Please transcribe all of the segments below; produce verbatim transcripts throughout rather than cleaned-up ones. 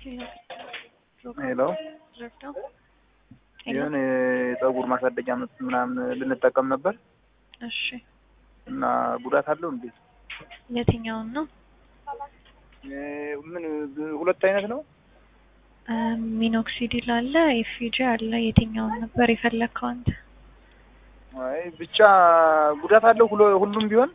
ሄሎ የሆነ የፀጉር ማሳደጊያ ምናምን ልንጠቀም ነበር። እሺ እና ጉዳት አለው እንዴ? የትኛው ነው? ምን ሁለት አይነት ነው? ሚኖክሲዲል አለ፣ ኤፍጂ አለ። የትኛው ነበር የፈለከው አንተ? አይ ብቻ ጉዳት አለው ሁሉም ቢሆን።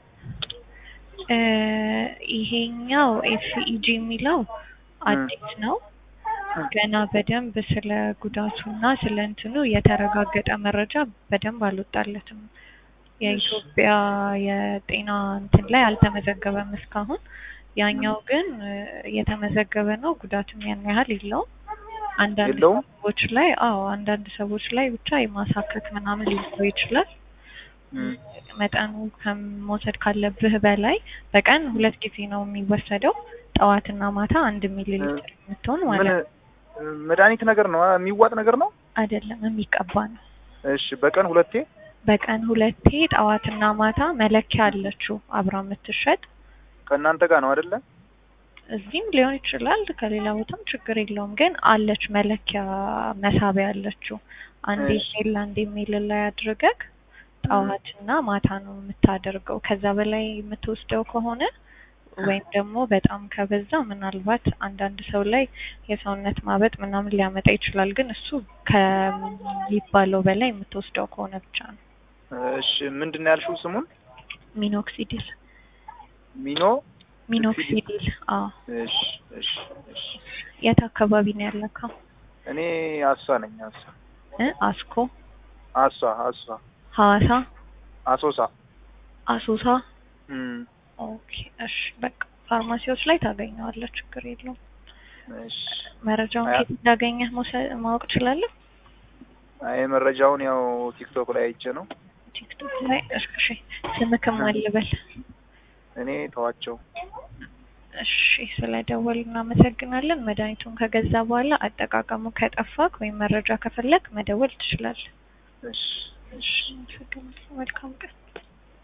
ይሄኛው ኤፍጂ የሚለው አዲስ ነው። ገና በደንብ ስለ ጉዳቱና ስለ እንትኑ የተረጋገጠ መረጃ በደንብ አልወጣለትም። የኢትዮጵያ የጤና እንትን ላይ አልተመዘገበም እስካሁን። ያኛው ግን የተመዘገበ ነው። ጉዳቱም ያን ያህል የለውም። አንዳንድ ሰዎች ላይ አዎ አንዳንድ ሰዎች ላይ ብቻ የማሳከክ ምናምን ሊኖር ይችላል። መጠኑ ከመውሰድ ካለብህ በላይ በቀን ሁለት ጊዜ ነው የሚወሰደው፣ ጠዋትና ማታ አንድ ሚሊ ሊትር የምትሆን ማለት ነው። መድኃኒት ነገር ነው? የሚዋጥ ነገር ነው? አይደለም፣ የሚቀባ ነው። እሺ በቀን ሁለቴ? በቀን ሁለቴ ጠዋትና ማታ። መለኪያ አለችው አብራ የምትሸጥ። ከእናንተ ጋር ነው አይደለ? እዚህም ሊሆን ይችላል ከሌላ ቦታም ችግር የለውም። ግን አለች መለኪያ መሳቢያ አለችው። አንዴ ሜል አንዴ ሜል ላይ አድርገህ ጠዋትና ማታ ነው የምታደርገው። ከዛ በላይ የምትወስደው ከሆነ ወይም ደግሞ በጣም ከበዛ ምናልባት አንዳንድ ሰው ላይ የሰውነት ማበጥ ምናምን ሊያመጣ ይችላል። ግን እሱ ከሚባለው በላይ የምትወስደው ከሆነ ብቻ ነው። እሺ ምንድነው ያልሽው ስሙን? ሚኖክሲዲል። ሚኖ ሚኖክሲዲል። አዎ እሺ እሺ እሺ። የት አካባቢ ነው ያለከው? እኔ አሷ ነኝ። አሷ እ አስኮ አሷ አሷ ሐዋሳ አሶሳ አሶሳ። እም ኦኬ እሺ በቃ ፋርማሲዎች ላይ ታገኘዋለህ፣ ችግር የለውም። እሺ መረጃውን ከየት እንዳገኘህ ማወቅ እችላለሁ? አይ መረጃውን ያው ቲክቶክ ላይ አይቼ ነው። ቲክቶክ ላይ? እሺ ስምክም አልበል? እኔ ተዋቸው። እሺ ስለደወልን እናመሰግናለን። መድኃኒቱን ከገዛ በኋላ አጠቃቀሙ ከጠፋክ ወይም መረጃ ከፈለክ መደወል ትችላለህ። እሺ እሺ መልካም ቀን።